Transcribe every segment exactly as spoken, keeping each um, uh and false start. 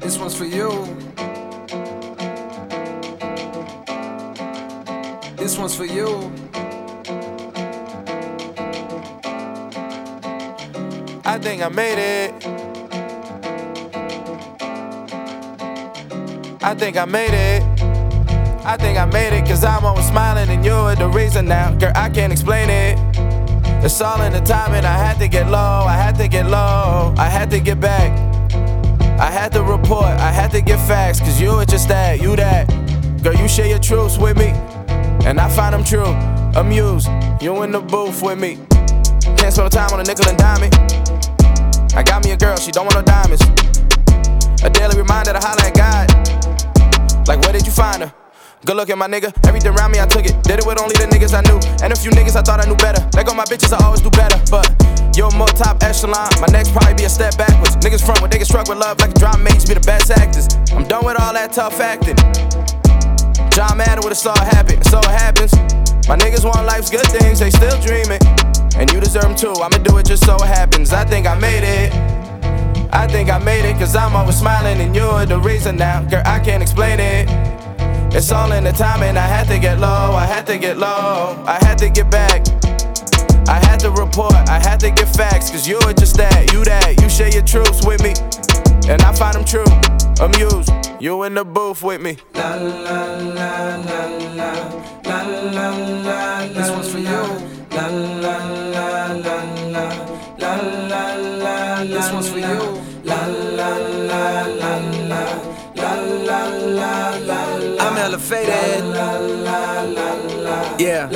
This one's for you. This one's for you. I think I made it. I think I made it. I think I made it, cause I'm always smiling and you're the reason now. Girl, I can't explain it. It's all in the timing. I had to get low, I had to get low, I had to get back. I had to report, I had to get facts, cause you were just that, you that. Girl, you share your truths with me, and I find them true. Amused, you in the booth with me. Can't spend no time on a nickel and dime it. I got me a girl, she don't want no diamonds. A daily reminder to holler at God. Like, where did you find her? Good look at my nigga, everything around me I took it. Did it with only the niggas I knew, and a few niggas I thought I knew better. Let go my bitches, I always do better. But you're more top echelon, my next probably be a step backwards. Niggas front when they get struck with love like a drama mates be the best actors. I'm done with all that tough acting. John Madden would've saw it happen, so it happens. My niggas want life's good things, they still dreaming, and you deserve them too, I'ma do it just so it happens. I think I made it. I think I made it, cause I'm always smiling and you're the reason now. Girl, I can't explain it. It's all in the timing. I had to get low, I had to get low, I had to get back. I had to report, I had to get facts, cause you're just that, you that. You share your truths with me, and I find them true. Amused, you in the booth with me. La la la la la la la la. This one's for you. La la la la la la la la. This one's for you. La la la la la la la la la. I'm hella faded. Yeah.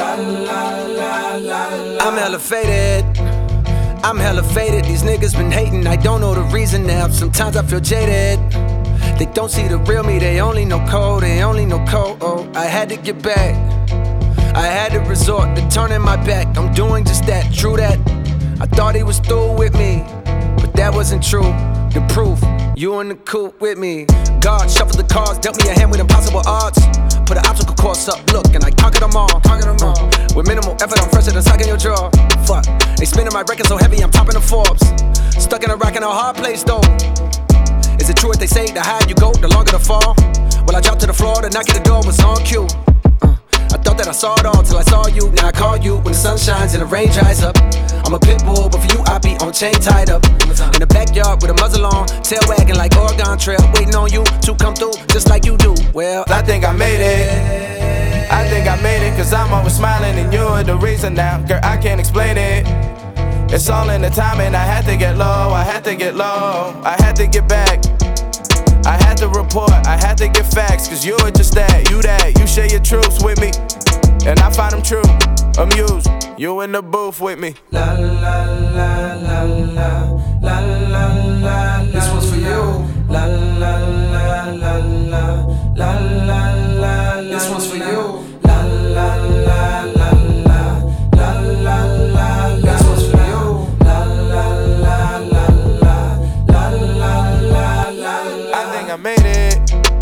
I'm hella faded. I'm hella faded. These niggas been hating. I don't know the reason now. Sometimes I feel jaded. They don't see the real me. They only know code. They only know code. Oh, I had to get back. I had to resort to turning my back. I'm doing just that. True that. I thought he was through with me, but that wasn't true. The proof, you in the coupe with me. God shuffled the cards, dealt me a hand with impossible odds. Put an obstacle course up, look, and I conquered them all. Conquered them all. Uh, with minimal effort, I'm fresher than sucking your jaw. Fuck, they spinning my record so heavy, I'm topping the Forbes. Stuck in a rock in a hard place though. Is it true what they say, the higher you go, the longer the fall? Well, I dropped to the floor, the knock at the door was on cue. uh, I thought that I saw it all till I saw you. Now I call you when the sun shines and the rain dries up. I'm a pit bull, but for you I be on chain tied up. In the backyard with a muzzle on, tail wagging like Oregon Trail, waiting on you to come through just like you do. Well, I think I made it. I think I made it, cause I'm always smiling and you're the reason now. Girl, I can't explain it. It's all in the timing. I had to get low, I had to get low, I had to get back. I had to report, I had to get facts, cause you're just that, you that. You share your truths with me, and I find them true. Amused, you in the booth with me. La la la la la la la la. This one's for you. La la la la la la la la. This one's for you. La la la la la la la la. This one's for you. La la la la la la la la la. I think I made it.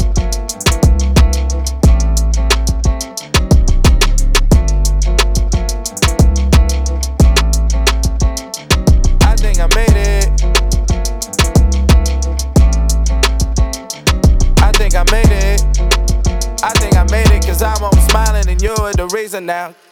I made it. I think I made it. I think I made it, cause I'm always smiling and you're the reason now.